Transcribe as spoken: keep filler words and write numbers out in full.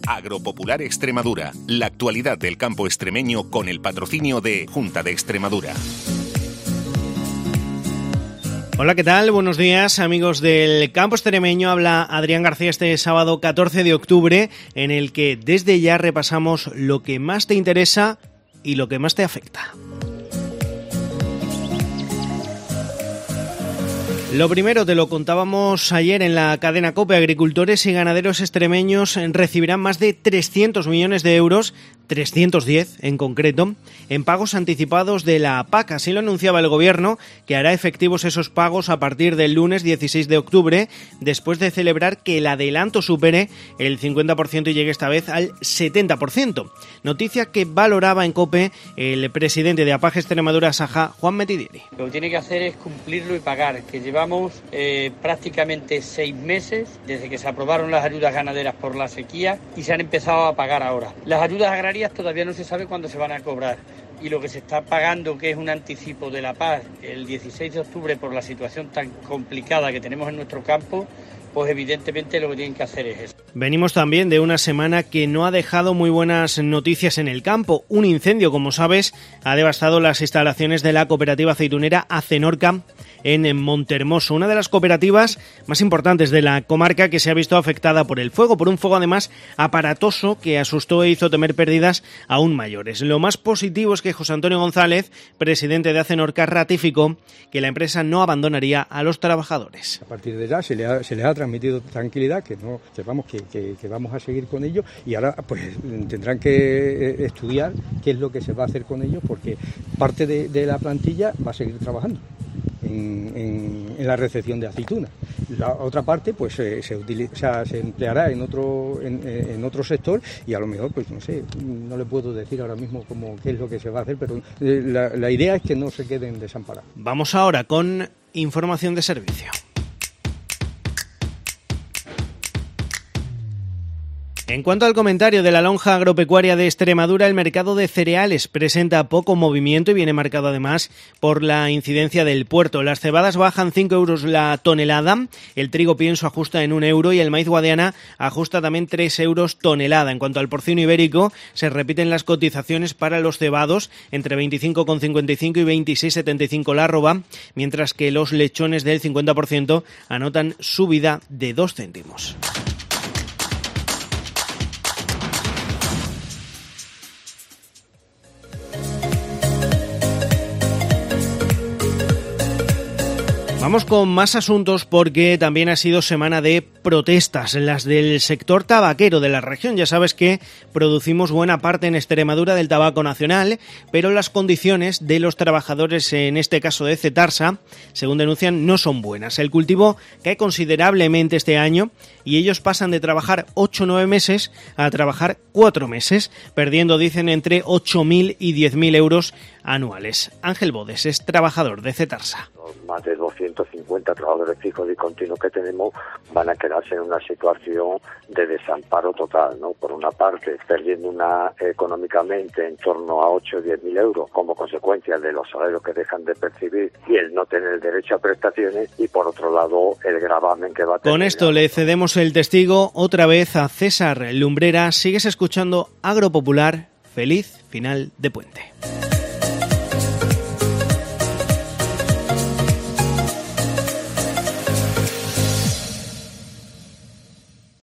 Agropopular Extremadura, la actualidad del campo extremeño con el patrocinio de Junta de Extremadura. Hola, ¿qué tal? Buenos días, amigos del campo extremeño. Habla Adrián García este sábado catorce de octubre, en el que desde ya repasamos lo que más te interesa y lo que más te afecta. Lo primero, te lo contábamos ayer en la cadena COPE, agricultores y ganaderos extremeños recibirán más de trescientos millones de euros, trescientos diez en concreto, en pagos anticipados de la P A C. Así lo anunciaba el Gobierno, que hará efectivos esos pagos a partir del lunes dieciséis de octubre, después de celebrar que el adelanto supere el cincuenta por ciento y llegue esta vez al setenta por ciento. Noticia que valoraba en COPE el presidente de APAGE Extremadura Saja, Juan Metidieri. Lo que tiene que hacer es cumplirlo y pagar, que lleva Llevamos eh, prácticamente seis meses desde que se aprobaron las ayudas ganaderas por la sequía y se han empezado a pagar ahora. Las ayudas agrarias todavía no se sabe cuándo se van a cobrar y lo que se está pagando, que es un anticipo de la P A C el dieciséis de octubre por la situación tan complicada que tenemos en nuestro campo, pues evidentemente lo que tienen que hacer es eso. Venimos también de una semana que no ha dejado muy buenas noticias en el campo. Un incendio, como sabes, ha devastado las instalaciones de la cooperativa aceitunera Acenorca en Montermoso, una de las cooperativas más importantes de la comarca que se ha visto afectada por el fuego, por un fuego además aparatoso que asustó e hizo temer pérdidas aún mayores. Lo más positivo es que José Antonio González, presidente de Acenorca, ratificó que la empresa no abandonaría a los trabajadores. A partir de ya se le ha, se les ha transmitido tranquilidad, que no, que vamos, que, que, que vamos a seguir con ellos y ahora pues tendrán que estudiar qué es lo que se va a hacer con ellos, porque parte de, de la plantilla va a seguir trabajando en, en, en la recepción de aceitunas. La otra parte pues eh, se, utiliza, o sea, se empleará en otro en, en otro sector y a lo mejor pues no sé, no le puedo decir ahora mismo cómo qué es lo que se va a hacer, pero eh, la, la idea es que no se queden desamparados. Vamos ahora con información de servicio. En cuanto al comentario de la lonja agropecuaria de Extremadura, el mercado de cereales presenta poco movimiento y viene marcado además por la incidencia del puerto. Las cebadas bajan cinco euros la tonelada, el trigo pienso ajusta en un euro y el maíz guadiana ajusta también tres euros tonelada. En cuanto al porcino ibérico, se repiten las cotizaciones para los cebados entre veinticinco con cincuenta y cinco y veintiséis con setenta y cinco la arroba, mientras que los lechones del cincuenta por ciento anotan subida de dos céntimos. Vamos con más asuntos porque también ha sido semana de protestas, las del sector tabaquero de la región. Ya sabes que producimos buena parte en Extremadura del tabaco nacional, pero las condiciones de los trabajadores, en este caso de Cetarsa, según denuncian, no son buenas. El cultivo cae considerablemente este año y ellos pasan de trabajar ocho o nueve meses a trabajar cuatro meses, perdiendo, dicen, entre ocho mil y diez mil euros anuales. Ángel Bodes es trabajador de Cetarsa. Más de doscientos cincuenta trabajadores fijos y continuos que tenemos van a quedarse en una situación de desamparo total, ¿no? Por una parte, perdiendo una económicamente en torno a ocho o diez mil euros como consecuencia de los salarios que dejan de percibir y el no tener el derecho a prestaciones, y por otro lado, el gravamen que va a tener. Con esto le cedemos el testigo otra vez a César Lumbrera. Sigues escuchando Agropopular. Feliz final de puente.